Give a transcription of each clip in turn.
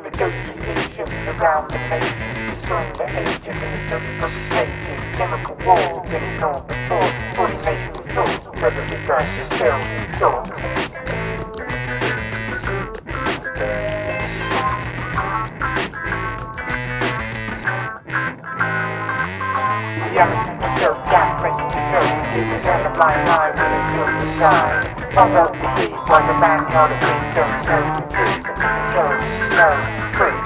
negotiations around the nation. From the ages of pages, chemical war, getting on before, fully making sure, whether we got to sell and store. The blind eye when it feels the sky. Bump out the beat while the back all the beat don't know the truth. No, free.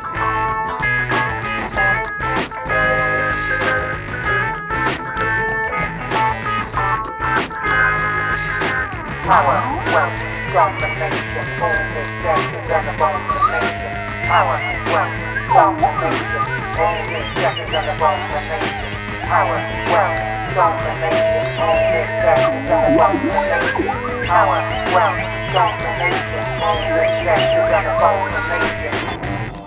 Power, wealth, domination, all this death is an abomination. Power, wealth, domination, all this death is an abomination. Power, wealth, domination, all this death is an abomination. Power, wealth, domination, all this death is an abomination.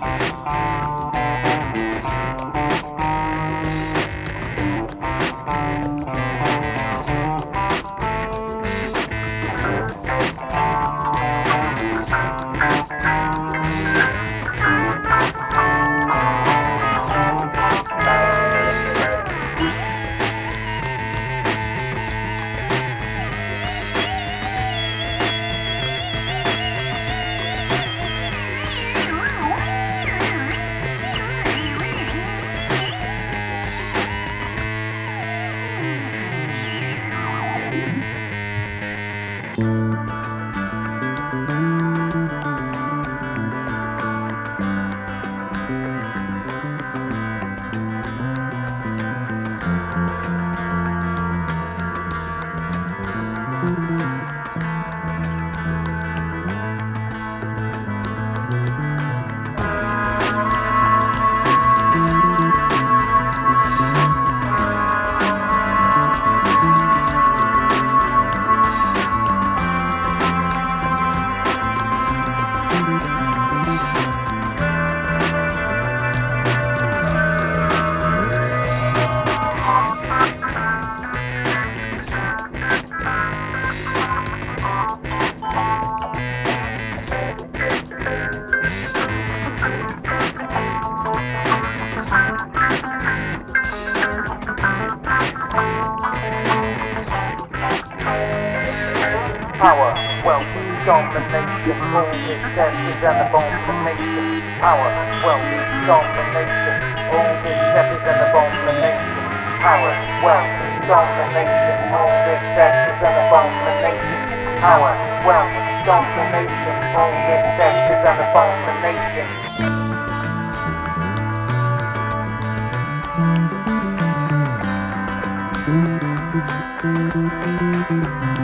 Power, wealth, domination, all this death is an abomination. Power, wealth, domination, all this death is an abomination. Power, wealth, domination, all this death is an abomination. Power, wealth, domination, all this death is an abomination.